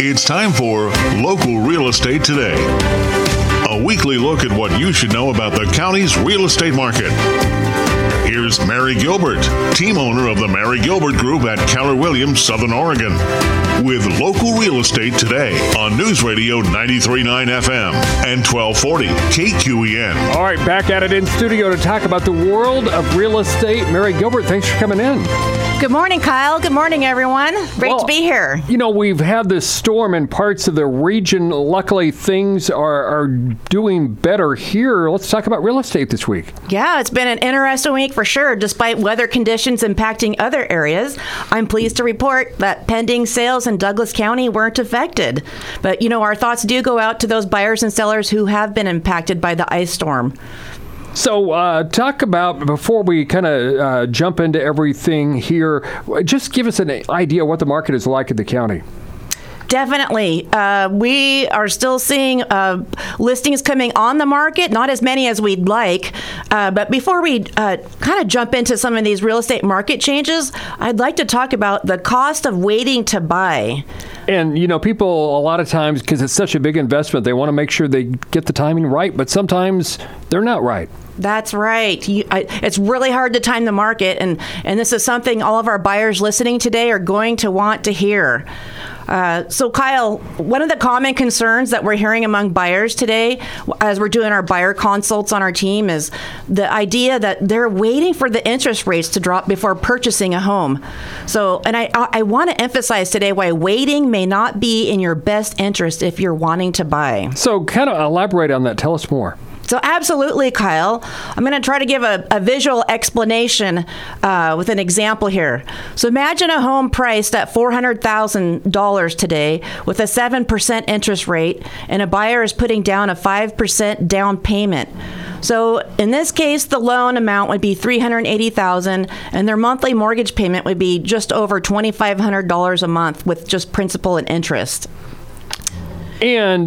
It's time for Local Real Estate Today, a weekly look at what you should know about the county's real estate market. Here's Mary Gilbert, team owner of the Mary Gilbert Group at Keller Williams, Southern Oregon, with Local Real Estate Today on News Radio 93.9 FM and 1240 KQEN. All right, back at it in studio to talk about the world of real estate. Mary Gilbert, thanks for coming in. Good morning, Kyle. Good morning, everyone. Great to be here. You know, we've had this storm in parts of the region. Luckily, things are doing better here. Let's talk about real estate this week. Yeah, it's been an interesting week for sure, despite weather conditions impacting other areas. I'm pleased to report that pending sales in Douglas County weren't affected. But, you know, our thoughts do go out to those buyers and sellers who have been impacted by the ice storm. So talk about, before we kind of jump into everything here, just give us an idea of what the market is like in the county. Definitely. We are still seeing listings coming on the market, not as many as we'd like. But before we kind of jump into some of these real estate market changes, I'd like to talk about the cost of waiting to buy. And, you know, people a lot of times, because it's such a big investment, they want to make sure they get the timing right, but sometimes they're not right. That's right. It's really hard to time the market, and this is something all of our buyers listening today are going to want to hear. So, Kyle, one of the common concerns that we're hearing among buyers today, as we're doing our buyer consults on our team, is the idea that they're waiting for the interest rates to drop before purchasing a home. So, and I want to emphasize today why waiting may not be in your best interest if you're wanting to buy. So, kind of elaborate on that. Tell us more. So absolutely, Kyle. I'm going to try to give a visual explanation with an example here. So imagine a home priced at $400,000 today with a 7% interest rate, and a buyer is putting down a 5% down payment. So in this case, the loan amount would be $380,000, and their monthly mortgage payment would be just over $2,500 a month with just principal and interest. And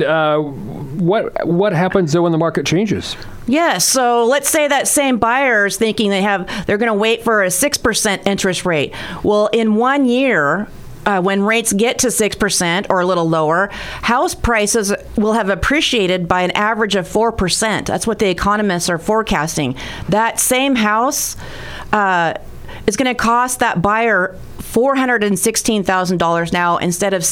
what happens though when the market changes? Yeah, so let's say that same buyer is thinking they're going to wait for a 6% interest rate. Well, in 1 year, when rates get to 6% or a little lower, house prices will have appreciated by an average of 4%. That's what the economists are forecasting. That same house is going to cost that buyer $416,000 now instead of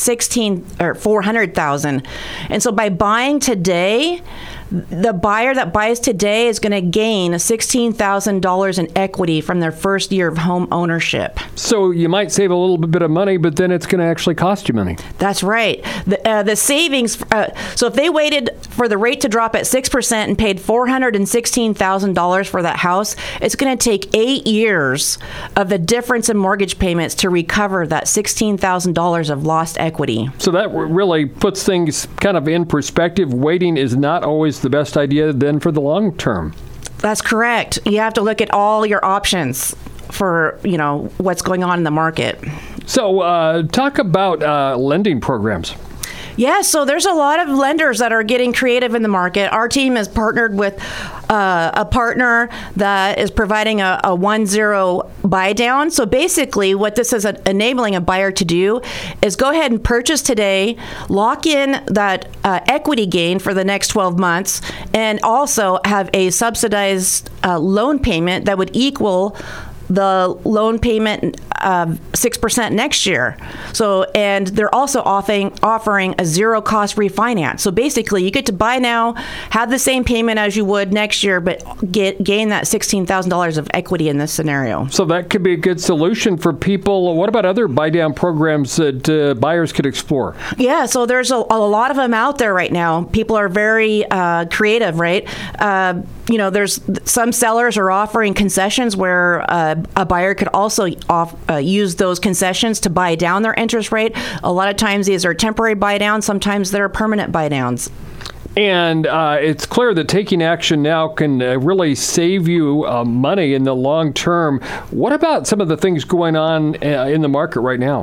$400,000. And so by buying today, the buyer that buys today is going to gain $16,000 in equity from their first year of home ownership. So you might save a little bit of money, but then it's going to actually cost you money. That's right. The savings, so if they waited for the rate to drop at 6% and paid $416,000 for that house, it's going to take 8 years of the difference in mortgage payments to recover that $16,000 of lost equity. So that really puts things kind of in perspective. Waiting is not always the best idea then for the long term. That's correct. You have to look at all your options for, you know, what's going on in the market. So talk about lending programs. Yeah, so there's a lot of lenders that are getting creative in the market. Our team has partnered with a partner that is providing a 1-0 buy down. So basically what this is enabling a buyer to do is go ahead and purchase today, lock in that equity gain for the next 12 months, and also have a subsidized loan payment that would equal the loan payment 6% next year. So, and they're also offering a zero cost refinance. So basically, you get to buy now, have the same payment as you would next year, but gain that $16,000 of equity in this scenario. So that could be a good solution for people. What about other buy down programs that buyers could explore? Yeah, so there's a lot of them out there right now. People are very creative, right? You know, there's some sellers are offering concessions where a buyer could also use those concessions to buy down their interest rate. A lot of times these are temporary buy downs. Sometimes they're permanent buy downs. And it's clear that taking action now can really save you money in the long term. What about some of the things going on in the market right now?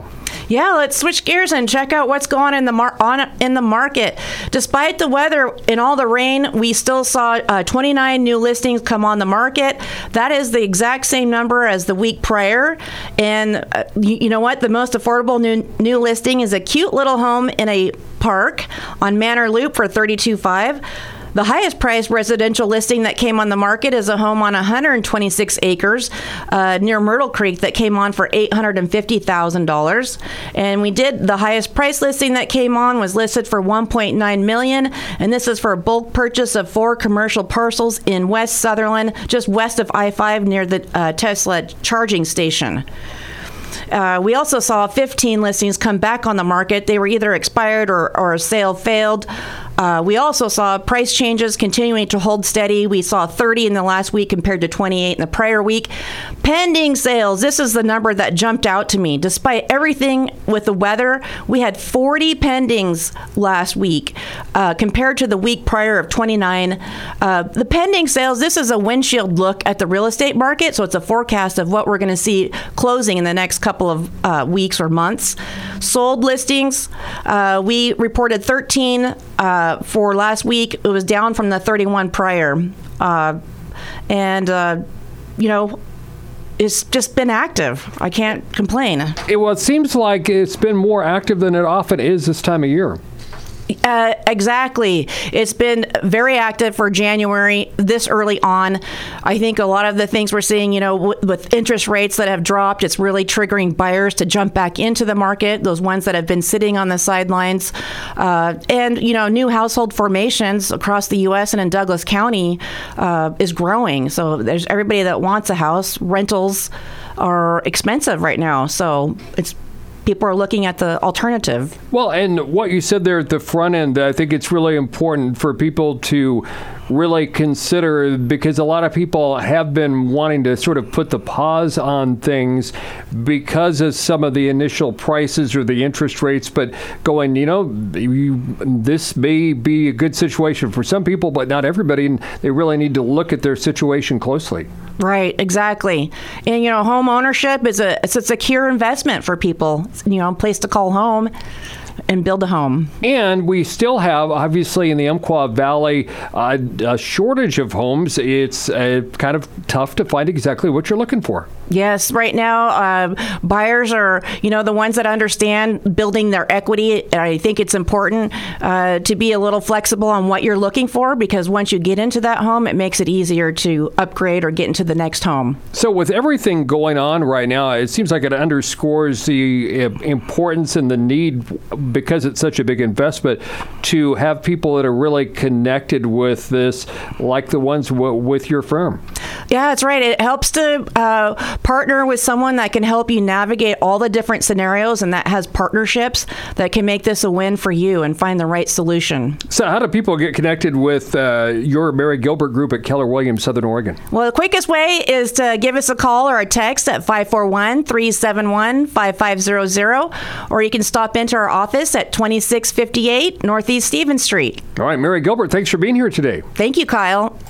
Yeah, let's switch gears and check out what's going on in the market. Despite the weather and all the rain, we still saw 29 new listings come on the market. That is the exact same number as the week prior. And you know what? The most affordable new listing is a cute little home in a park on Manor Loop for $32,500. The highest priced residential listing that came on the market is a home on 126 acres near Myrtle Creek that came on for $850,000. And the highest price listing that came on was listed for $1.9 million. And this is for a bulk purchase of 4 commercial parcels in West Sutherland, just west of I-5 near the Tesla charging station. We also saw 15 listings come back on the market. They were either expired or a sale failed. We also saw price changes continuing to hold steady. We saw 30 in the last week compared to 28 in the prior week. Pending sales, this is the number that jumped out to me. Despite everything with the weather, we had 40 pendings last week compared to the week prior of 29. The pending sales, this is a windshield look at the real estate market, so it's a forecast of what we're going to see closing in the next couple of weeks or months. Sold listings, we reported 13 for last week. It was down from the 31 prior. It's just been active. I can't complain. It seems like it's been more active than it often is this time of year. Exactly. It's been very active for January this early on. I think a lot of the things we're seeing, with interest rates that have dropped, it's really triggering buyers to jump back into the market, those ones that have been sitting on the sidelines. And new household formations across the U.S. and in Douglas County is growing. So there's everybody that wants a house. Rentals are expensive right now. So people are looking at the alternative. Well, and what you said there at the front end, I think it's really important for people to really consider, because a lot of people have been wanting to sort of put the pause on things because of some of the initial prices or the interest rates, but going, this may be a good situation for some people, but not everybody, and they really need to look at their situation closely. Right, exactly. And, home ownership it's a secure investment for people, a place to call home and build a home. And we still have, obviously, in the Umpqua Valley, a shortage of homes. It's kind of tough to find exactly what you're looking for. Yes, right now, buyers are, the ones that understand building their equity. And I think it's important to be a little flexible on what you're looking for, because once you get into that home, it makes it easier to upgrade or get into the next home. So with everything going on right now, it seems like it underscores the importance and the need, because it's such a big investment, to have people that are really connected with this, like the ones with your firm. Yeah, that's right. It helps to partner with someone that can help you navigate all the different scenarios, and that has partnerships that can make this a win for you and find the right solution. So how do people get connected with your Mary Gilbert Group at Keller Williams, Southern Oregon? Well, the quickest way is to give us a call or a text at 541-371-5500, or you can stop into our office at 2658 Northeast Stevens Street. All right, Mary Gilbert, thanks for being here today. Thank you, Kyle.